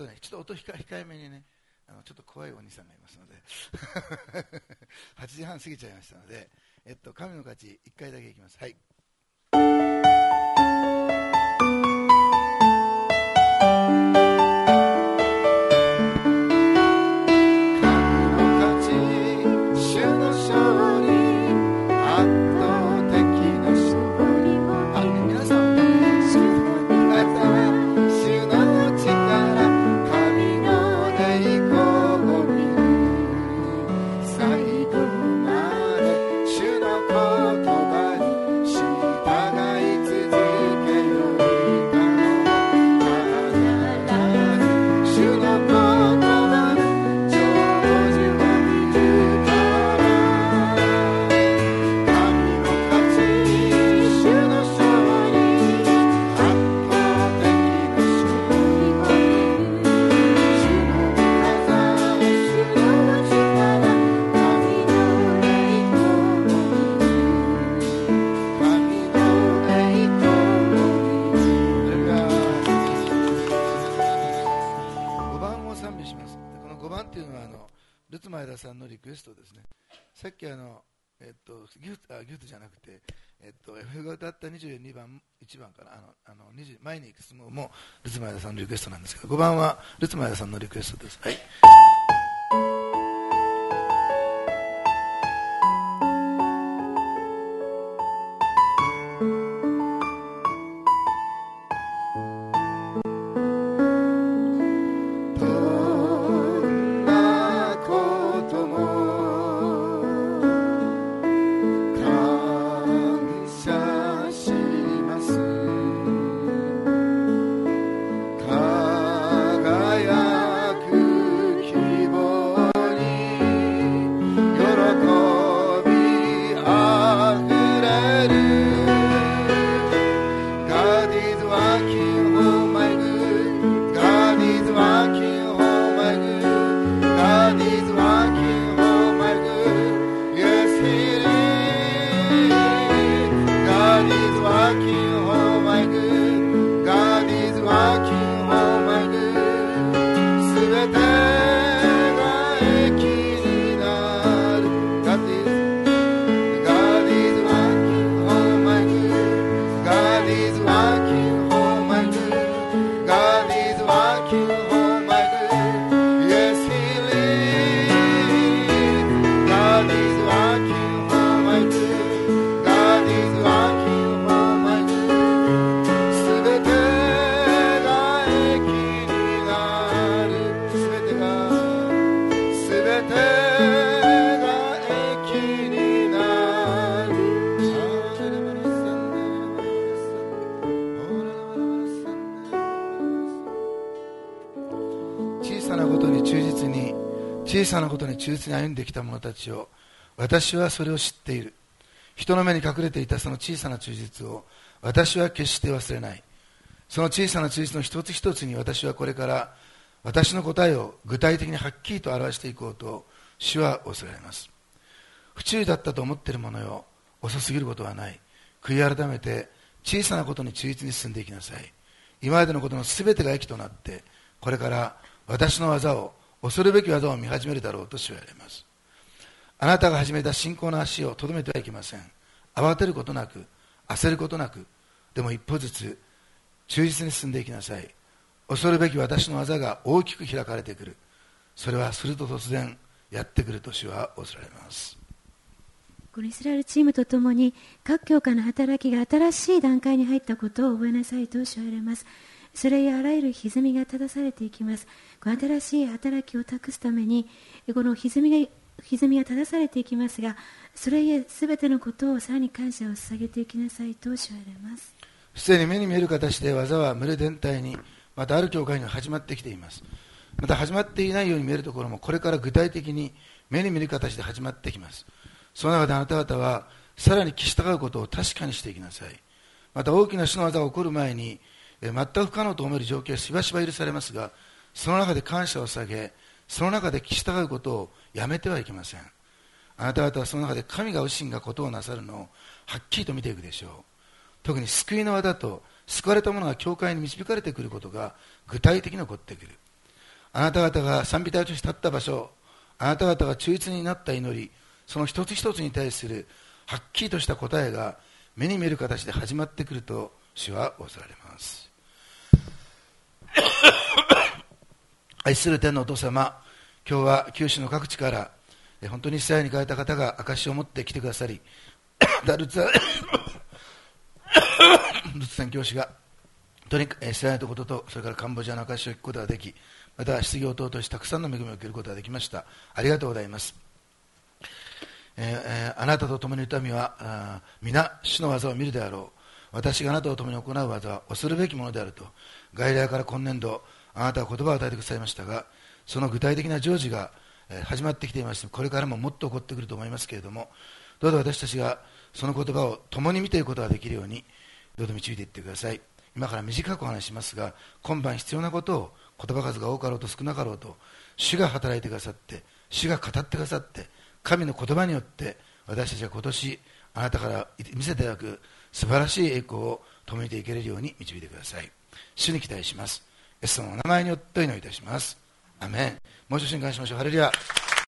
とね、ちょっと音控えめにね、ちょっと怖いお兄さんがいますので8時半過ぎちゃいましたので、神の勝ち1回だけいきます。はい。さんのリクエストですね。さっきギフトじゃなくて、F が歌った22番、1番かな、前に進むもルツマヤさんのリクエストなんですけど、5番はルツマヤさんのリクエストです。はい。小さなことに忠実に歩んできた者たちを、私はそれを知っている。人の目に隠れていたその小さな忠実を私は決して忘れない。その小さな忠実の一つ一つに私はこれから私の答えを具体的にはっきりと表していこうと主は恐れられます。不注意だったと思っているものよ、遅すぎることはない。悔い改めて小さなことに忠実に進んでいきなさい。今までのことのすべてが益となって、これから私の技を、恐るべき技を見始めるだろうと主は言われます。あなたが始めた信仰の足をとどめてはいけません。慌てることなく、焦ることなく、でも一歩ずつ忠実に進んでいきなさい。恐るべき私の技が大きく開かれてくる。それはすると突然やってくると主は恐れられます。 このイスラエルチームとともに各教会の働きが新しい段階に入ったことを覚えなさいと主は言われます。それへあらゆる歪みが正されていきます。この新しい働きを託すためにこの歪みが正されていきますが、それへすべてのことをさらに感謝を捧げていきなさいと主は言われます。 すでに目に見える形で技は群れ全体に、またある教会には始まってきています。また始まっていないように見えるところもこれから具体的に目に見える形で始まってきます。その中であなた方はさらに聞き従うことを確かにしていきなさい。また大きな主の技が起こる前に全く不可能と思える状況はしばしば許されますが、その中で感謝を捧げ、その中で聞き従うことをやめてはいけません。あなた方はその中で神がご自身がことをなさるのをはっきりと見ていくでしょう。特に救いの輪だと救われた者が教会に導かれてくることが具体的に起こってくる。 あなた方が賛美隊として立った場所、あなた方が忠実になった祈り、その一つ一つに対するはっきりとした答えが目に見える形で始まってくると主は仰せられます。愛する天のお父様、今日は九州の各地から本当にイスラエルに帰った方が証しを持って来てくださり、ルツ宣教師が本当にイスラエルということと、それからカンボジアの証しを聞くことができ、また失業等としてたくさんの恵みを受けることができました。ありがとうございます。あなたと共にいる民は皆主の技を見るであろう。私があなたと共に行う技は恐るべきものであると、外来から今年度あなたは言葉を与えてくださいましたが、その具体的な成就が始まってきています。これからももっと起こってくると思いますけれども、どうぞ私たちがその言葉を共に見ていくことができるようにどうぞ導いていってください。今から短くお話しますが、今晩必要なことを言葉数が多かろうと少なかろうと主が働いてくださって、主が語ってくださって、神の言葉によって私たちは今年あなたから見せていただく素晴らしい栄光を共に見ていけるように導いてください。主に期待します。イエス様のお名前によってお祈りいたします。アメン。もう一度信感しましょう。ハレルヤ。